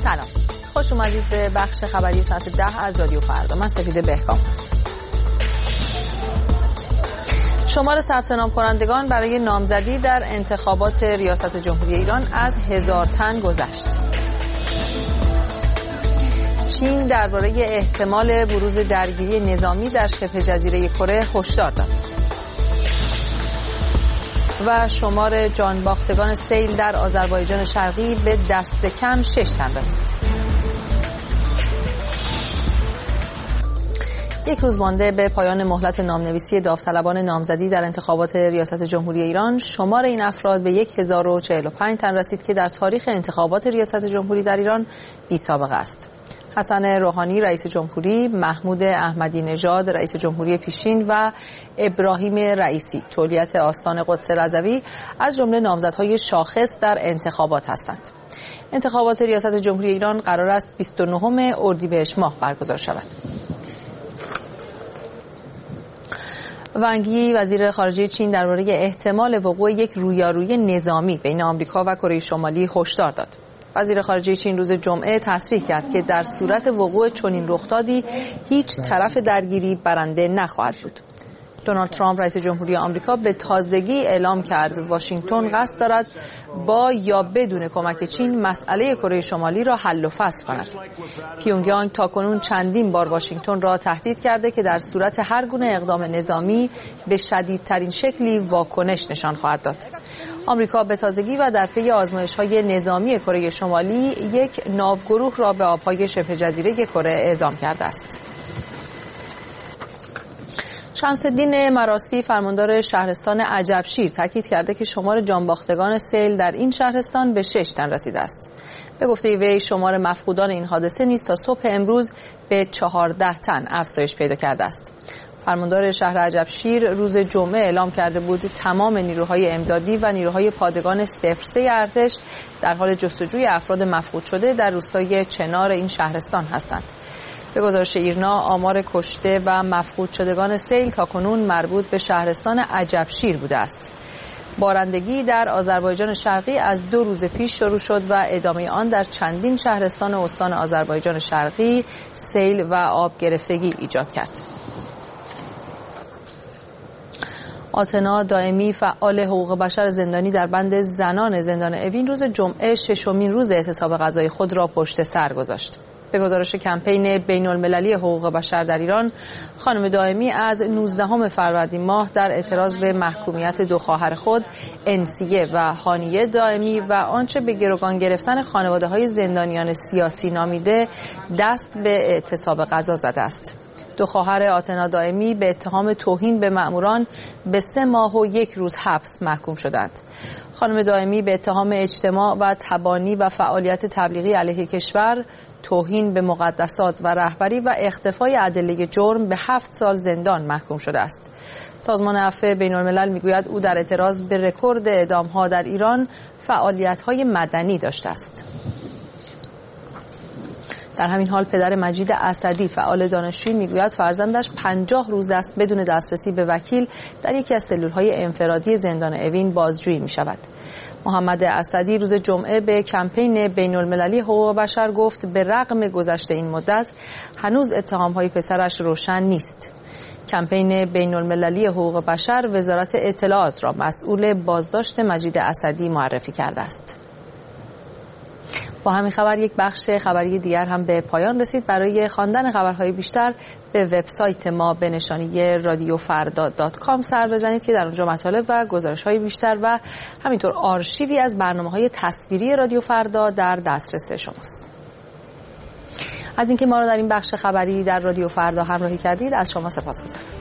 سلام، خوش اومدید به بخش خبری ساعت 10 از رادیو فردا. من سپیده بهکام هستم. شمار ثبت نام کنندگان برای نامزدی در انتخابات ریاست جمهوری ایران از 1000 تن گذشت. چین درباره احتمال بروز درگیری نظامی در شبه جزیره کره هشدار داد. و شمار جانباختگان سیل در آذربایجان شرقی به دست کم 6 تن رسید. یک روز مانده به پایان مهلت نامنویسی داوطلبان نامزدی در انتخابات ریاست جمهوری ایران، شمار این افراد به 1045 تن رسید که در تاریخ انتخابات ریاست جمهوری در ایران بی سابقه است. حسن روحانی رئیس جمهوری، محمود احمدی نژاد رئیس جمهوری پیشین و ابراهیم رئیسی تولیت آستان قدس رضوی از جمله نامزدهای شاخص در انتخابات هستند. انتخابات ریاست جمهوری ایران قرار است 29 اردیبهشت ماه برگزار شود. وانگ یی وزیر خارجه چین درباره احتمال وقوع یک رویارویی نظامی بین آمریکا و کره شمالی هشدار داد. وزیر خارجه چین روز جمعه تصریح کرد که در صورت وقوع چنین رخدادی هیچ طرف درگیری برنده نخواهد بود. دونالد ترامپ رئیس جمهوری آمریکا به تازگی اعلام کرد واشنگتن قصد دارد با یا بدون کمک چین مسئله کره شمالی را حل و فصل کند. پیونگیانگ تاکنون چندین بار واشنگتن را تهدید کرده که در صورت هر گونه اقدام نظامی به شدیدترین شکلی واکنش نشان خواهد داد. آمریکا به تازگی و در پی آزمایش‌های نظامی کره شمالی یک ناوگروه را به آب‌های شبه جزیره کره اعزام کرده است. شمس‌الدین مراسی فرماندار شهرستان عجبشیر تاکید کرده که شمار جانباختگان سیل در این شهرستان به 6 تن رسیده است. به گفته وی شمار مفقودان این حادثه نیز تا صبح امروز به 14 تن افزایش پیدا کرده است. فرماندار شهر عجبشیر روز جمعه اعلام کرده بود تمام نیروهای امدادی و نیروهای پادگان 03 ارتش در حال جستجوی افراد مفقود شده در روستای چنار این شهرستان هستند. به گزارش ایرنا آمار کشته و مفقود شدگان سیل تاکنون مربوط به شهرستان عجبشیر بوده است. بارندگی در آذربایجان شرقی از 2 روز پیش شروع شد و ادامه آن در چندین شهرستان استان آذربایجان شرقی سیل و آب گرفتگی ایجاد کرد. آتنا دائمی فعال حقوق بشر زندانی در بند زنان زندان اوین روز جمعه 6مین روز اعتصاب غذایی خود را پشت سر گذاشت. به گزارش کمپین بین‌المللی حقوق بشر در ایران، خانم دائمی از 19 فروردین ماه در اعتراض به محکومیت 2 خواهر خود، انسیه و هانیه دائمی و آنچه به گروگان گرفتن خانواده‌های زندانیان سیاسی نامیده دست به اعتصاب غذا زده است. 2 خواهر آتنا دائمی به اتهام توهین به مأموران به 3 ماه و 1 روز حبس محکوم شدند. خانم دائمی به اتهام اجتماع و تبانی و فعالیت تبلیغی علیه کشور، توهین به مقدسات و رهبری و اختفای ادله جرم به 7 سال زندان محکوم شده است. سازمان عفو بین‌الملل میگوید او در اعتراض به رکورد اعدام‌ها در ایران فعالیت‌های مدنی داشته است. در همین حال پدر مجید اسدی فعال دانشجویی میگوید فرزندش 50 روز است بدون دسترسی به وکیل در یکی از سلول‌های انفرادی زندان اوین بازجویی می‌شود. محمد اسدی روز جمعه به کمپین بین‌المللی حقوق بشر گفت به رغم گذشت این مدت هنوز اتهام‌های پسرش روشن نیست. کمپین بین‌المللی حقوق بشر وزارت اطلاعات را مسئول بازداشت مجید اسدی معرفی کرده است. با همین خبر یک بخش خبری دیگر هم به پایان رسید. برای خواندن خبرهای بیشتر به وبسایت ما به نشانی radiofrda.com سر بزنید که در اونجا مطالب و گزارش‌های بیشتر و همینطور آرشیوی از برنامه‌های تصویری رادیو فردا در دسترس شماست. از اینکه ما را در این بخش خبری در رادیو فردا همراهی کردید از شما سپاسگزارم.